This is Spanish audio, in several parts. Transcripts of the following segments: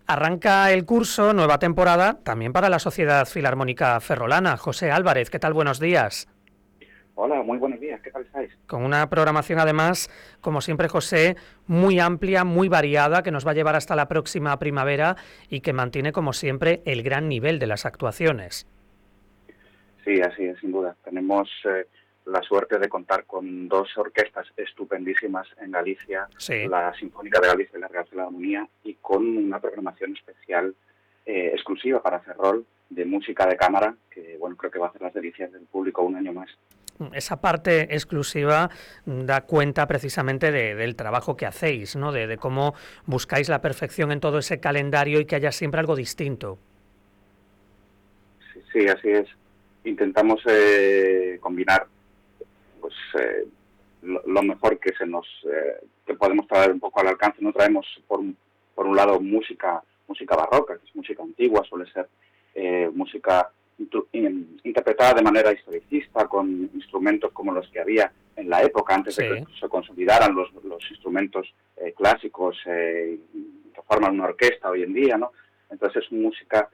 Arranca el curso, nueva temporada, también para la Sociedad Filarmónica Ferrolana. José Álvarez, ¿qué tal? Buenos días. Hola, muy buenos días, ¿qué tal estáis? Con una programación además, como siempre José, muy amplia, muy variada, que nos va a llevar hasta la próxima primavera y que mantiene como siempre el gran nivel de las actuaciones. Sí, así es, sin duda. Tenemos la suerte de contar con dos orquestas estupendísimas en Galicia, Sí. la Sinfónica de Galicia y la Real Filarmonía, y con una programación especial exclusiva para Ferrol de música de cámara, que bueno, creo que va a hacer las delicias del público un año más. Esa parte exclusiva da cuenta precisamente del trabajo que hacéis, ¿no? De cómo buscáis la perfección en todo ese calendario y que haya siempre algo distinto. Sí, sí, así es. Intentamos combinar pues lo mejor que que podemos traer un poco al alcance. No traemos por un lado música barroca, que es música antigua, suele ser música interpretada de manera historicista, con instrumentos como los que había en la época, antes de que Sí. se consolidaran los instrumentos clásicos que forman una orquesta hoy en día, ¿no? Entonces es música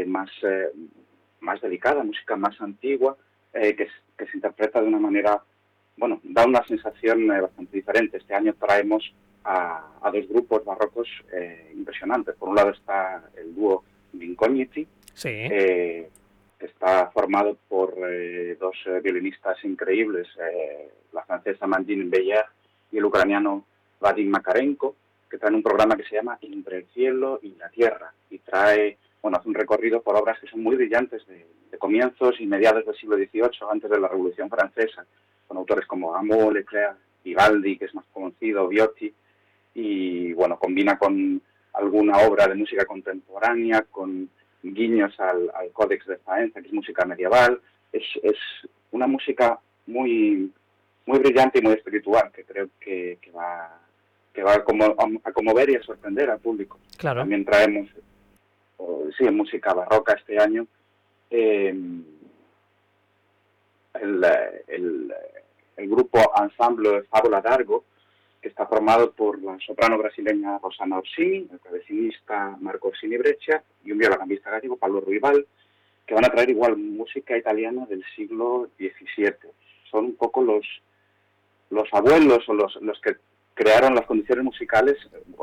más delicada, música más antigua, que se interpreta de una manera, bueno, da una sensación bastante diferente. Este año traemos a dos grupos barrocos impresionantes. Por un lado está el dúo Vincogniti, Sí. que está formado por dos violinistas increíbles, la francesa Mandine Beyer y el ucraniano Vadim Makarenko, que traen un programa que se llama Entre el cielo y la tierra, y hace un recorrido por obras que son muy brillantes de comienzos y mediados del siglo XVIII, antes de la Revolución Francesa, con autores como Rameau, Leclerc, Vivaldi, que es más conocido, Viotti, y bueno, combina con alguna obra de música contemporánea, con guiños al Códex de Faenza, que es música medieval. Es una música muy brillante y muy espiritual, que creo que va a conmover y a sorprender al público. Claro. También traemos, sí, música barroca este año. Eh, el, el, el grupo Ensemble Fábula d'Argo, que está formado por la soprano brasileña Rosana Orsini, el clavecinista Marco Orsini Breccia y un violonambista gallego, Pablo Ruibal, que van a traer igual música italiana del siglo XVII. Son un poco los abuelos o los que crearon las condiciones musicales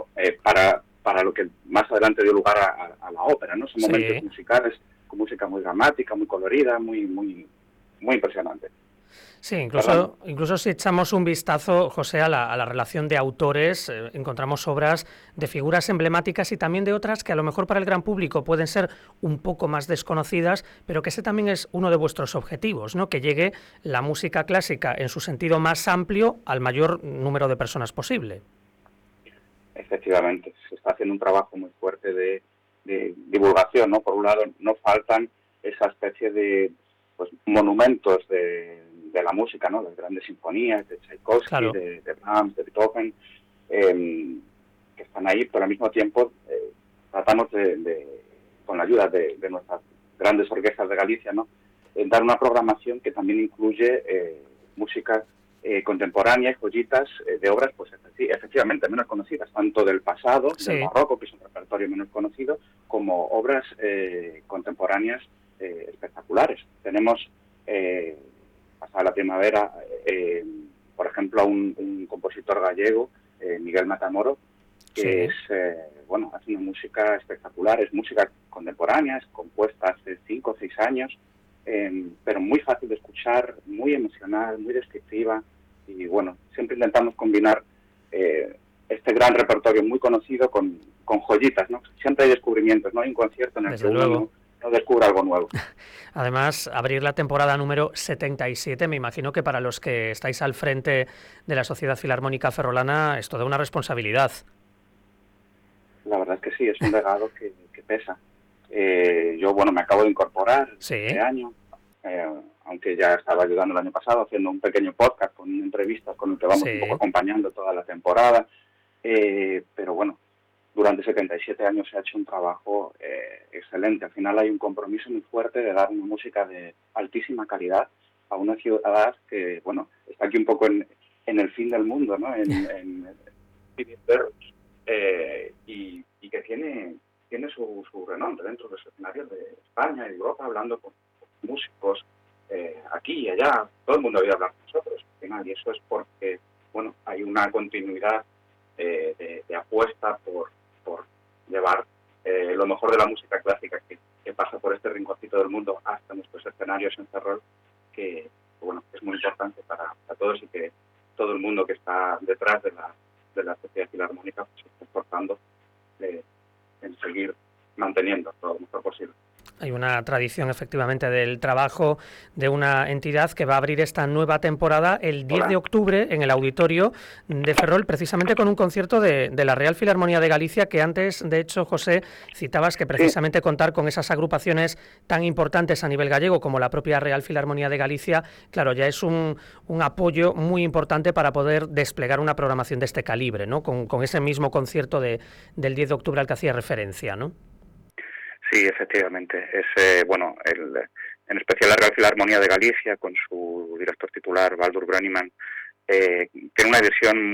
para lo que más adelante dio lugar a la ópera, ¿no? Son momentos Sí. musicales con música muy dramática, muy colorida, muy impresionante. Sí, Fernando. incluso si echamos un vistazo, José, a la relación de autores, encontramos obras de figuras emblemáticas y también de otras que a lo mejor para el gran público pueden ser un poco más desconocidas, pero que ese también es uno de vuestros objetivos, ¿no? Que llegue la música clásica en su sentido más amplio al mayor número de personas posible. Efectivamente, se está haciendo un trabajo muy fuerte de divulgación, ¿no? Por un lado, no faltan esa especie de monumentos de la música, ¿no? Las grandes sinfonías de Tchaikovsky, Claro. de Brahms, de Beethoven, que están ahí, pero al mismo tiempo tratamos con la ayuda de nuestras grandes orquestas de Galicia, ¿no? Dar una programación que también incluye música contemporánea y joyitas de obras, pues efectivamente menos conocidas, tanto del pasado, del Sí. barroco, que es un repertorio menos conocido, como obras contemporáneas espectaculares. Tenemos, pasada la primavera, por ejemplo, a un compositor gallego, Miguel Matamoro, que Sí. es, hace una música espectacular, es música contemporánea, es compuesta hace 5 o 6 años, pero muy fácil de escuchar, muy emocional, muy descriptiva, y bueno, siempre intentamos combinar este gran repertorio muy conocido con joyitas, ¿no? Siempre hay descubrimientos, no hay un concierto en el que Desde uno luego. no descubra algo nuevo. Además, abrir la temporada número 77, me imagino que para los que estáis al frente de la Sociedad Filarmónica Ferrolana es toda una responsabilidad. La verdad es que sí, es un legado que pesa. Yo, bueno, me acabo de incorporar este Sí. año, eh, aunque ya estaba ayudando el año pasado haciendo un pequeño podcast con entrevistas con el que vamos un poco Sí. acompañando toda la temporada. Pero bueno, durante 77 años se ha hecho un trabajo excelente. Al final hay un compromiso muy fuerte de dar una música de altísima calidad a una ciudad que, bueno, está aquí un poco en el fin del mundo, ¿no? Y que tiene tiene su renombre dentro de los escenarios de España y Europa, hablando con músicos aquí y allá. Todo el mundo ha oído hablar con nosotros al final, y eso es porque hay una continuidad de apuesta por llevar lo mejor de la música clásica que pasa por este rinconcito del mundo hasta nuestros escenarios en Ferrol, que es muy importante para todos, y que todo el mundo que está detrás de la Sociedad Filarmónica pues, se está esforzando en seguir manteniendo todo lo mejor posible. Hay una tradición, efectivamente, del trabajo de una entidad que va a abrir esta nueva temporada el 10 de octubre en el Auditorio de Ferrol, precisamente con un concierto de la Real Filarmonía de Galicia, que antes, de hecho, José, citabas que precisamente contar con esas agrupaciones tan importantes a nivel gallego como la propia Real Filarmonía de Galicia, claro, ya es un apoyo muy importante para poder desplegar una programación de este calibre, ¿no? Con ese mismo concierto del 10 de octubre al que hacía referencia, ¿no? Sí, efectivamente. En especial la Real Filarmonía de Galicia, con su director titular, Baldur Brönnimann, tiene una visión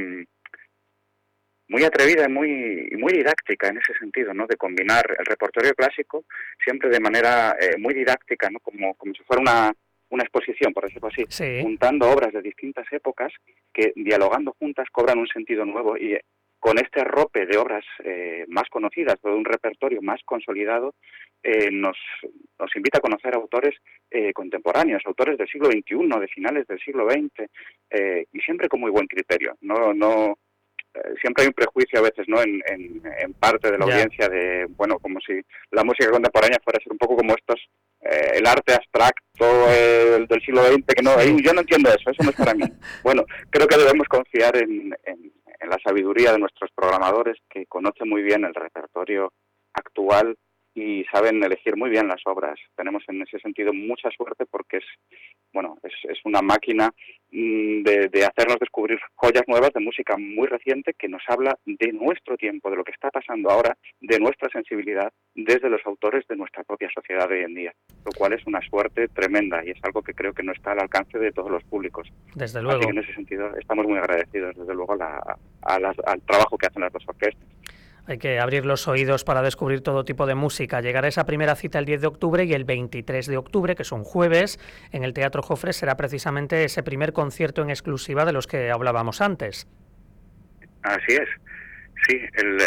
muy atrevida y muy didáctica en ese sentido, ¿no? De combinar el repertorio clásico siempre de manera muy didáctica, ¿no? Como si fuera una exposición, por decirlo así, sí, juntando obras de distintas épocas que, dialogando juntas, cobran un sentido nuevo, y con este arrope de obras más conocidas, de un repertorio más consolidado, nos invita a conocer autores contemporáneos, autores del siglo XXI, de finales del siglo XX, y siempre con muy buen criterio. Siempre hay un prejuicio a veces, ¿no?, en parte de la audiencia de, como si la música contemporánea fuera a ser un poco como estos, el arte abstracto del siglo XX, que no, yo no entiendo eso no es para mí. Creo que debemos confiar en la sabiduría de nuestros programadores, que conocen muy bien el repertorio actual y saben elegir muy bien las obras. Tenemos en ese sentido mucha suerte, porque es una máquina de hacernos descubrir joyas nuevas de música muy reciente, que nos habla de nuestro tiempo, de lo que está pasando ahora, de nuestra sensibilidad, desde los autores de nuestra propia sociedad de hoy en día, lo cual es una suerte tremenda, y es algo que creo que no está al alcance de todos los públicos. Desde luego. Así que en ese sentido estamos muy agradecidos, desde luego, al trabajo que hacen las dos orquestas. Hay que abrir los oídos para descubrir todo tipo de música. Llegará esa primera cita el 10 de octubre, y el 23 de octubre, que es un jueves, en el Teatro Jofre, será precisamente ese primer concierto en exclusiva de los que hablábamos antes. Así es. Sí, el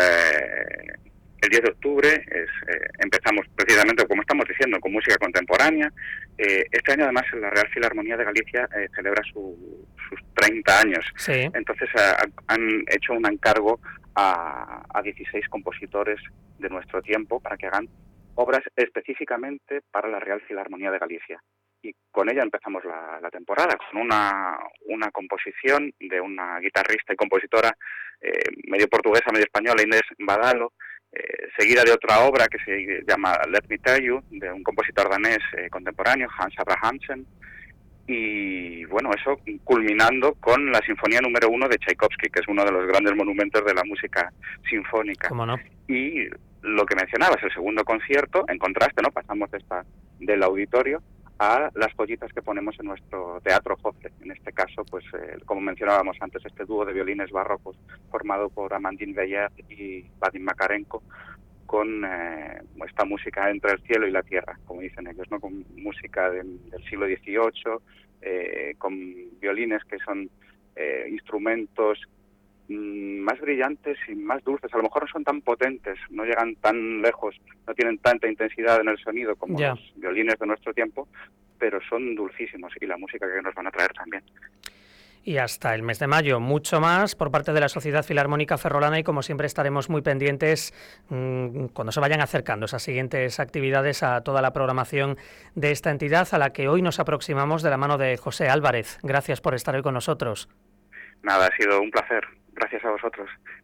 10 de octubre empezamos precisamente, como estamos diciendo, con música contemporánea. Este año, además, la Real Filarmonía de Galicia celebra sus 30 años. Sí. Entonces han hecho un encargo a 16 compositores de nuestro tiempo para que hagan obras específicamente para la Real Filarmonía de Galicia. Y con ella empezamos la temporada, con una composición de una guitarrista y compositora medio portuguesa, medio española, Inés Badalo, seguida de otra obra que se llama Let Me Tell You, de un compositor danés contemporáneo, Hans Abrahamsen, y eso culminando con la Sinfonía número 1 de Tchaikovsky, que es uno de los grandes monumentos de la música sinfónica. ¿Cómo no? Y lo que mencionabas, el segundo concierto, en contraste, ¿no?, pasamos del auditorio a las joyitas que ponemos en nuestro Teatro Jofre. En este caso, pues como mencionábamos antes, este dúo de violines barrocos formado por Amandine Veillard y Vadim Makarenko, con esta música entre el cielo y la tierra, como dicen ellos, ¿no?, con música del siglo XVIII, con violines que son instrumentos más brillantes y más dulces. A lo mejor no son tan potentes, no llegan tan lejos, no tienen tanta intensidad en el sonido como los violines de nuestro tiempo, pero son dulcísimos, y la música que nos van a traer también. Y hasta el mes de mayo, mucho más por parte de la Sociedad Filarmónica Ferrolana, y como siempre estaremos muy pendientes cuando se vayan acercando esas siguientes actividades a toda la programación de esta entidad, a la que hoy nos aproximamos de la mano de José Álvarez. Gracias por estar hoy con nosotros. Nada, ha sido un placer. Gracias a vosotros.